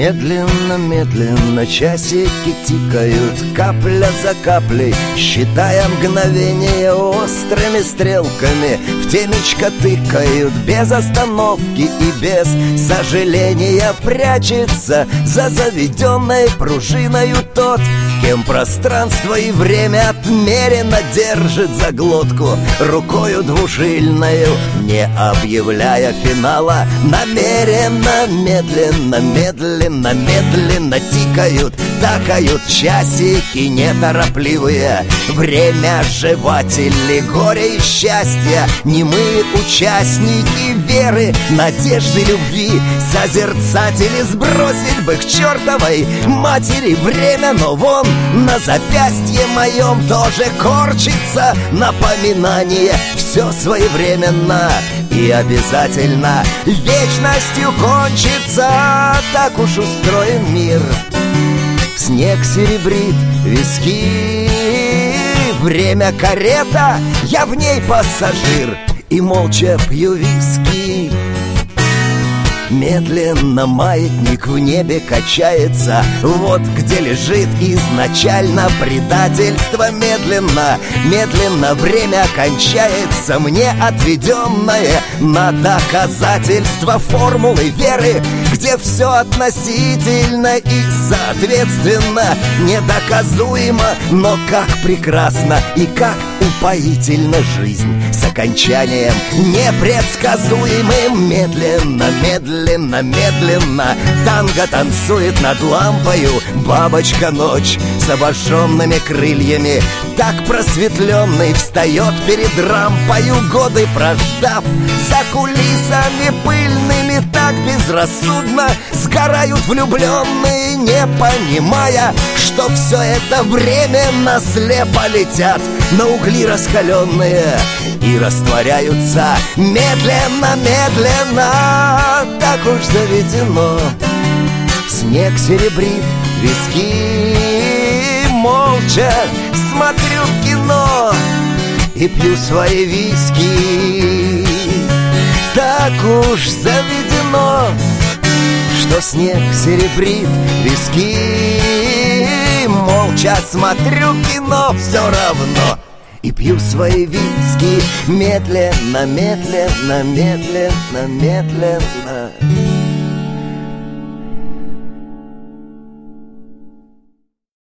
Медленно, медленно часики тикают, капля за каплей, считая мгновения острыми стрелками. В темечко тыкают без остановки и без сожаления. Прячется за заведенной пружиною тот, кем пространство и время отмеренно держит за глотку рукою двужильною, не объявляя финала. Намеренно, медленно, медленно, медленно тикают, такают часики неторопливые. Время жеватели горя и счастья, немые участники веры, надежды, любви, созерцатели. Сбросить бы к чертовой матери время, но вон на запястье моем тоже корчится напоминание. Все своевременно и обязательно вечностью кончится. Так уж устроен мир. Снег серебрит виски, время карета, я в ней пассажир и молча пью виски. Медленно маятник в небе качается, вот где лежит изначально предательство. Медленно, медленно время кончается, мне отведенное на доказательство формулы веры, где все относительно и соответственно недоказуемо. Но как прекрасна и как упоительна жизнь с окончанием непредсказуемым. Медленно, медленно, медленно танго танцует над лампою бабочка ночь с обожженными крыльями. Так просветленный встает перед рампою, годы прождав за кулисами пыльными. Так безрассудно сгорают влюбленные, не понимая, что все это временно слепо летят на угли раскаленные и растворяются медленно, медленно. Так уж заведено. Снег серебрит виски, молча смотрю кино и пью свои виски. Так уж заведено, что снег серебрит виски, молча смотрю кино все равно и пью свои виски. Медленно, медленно, медленно, медленно.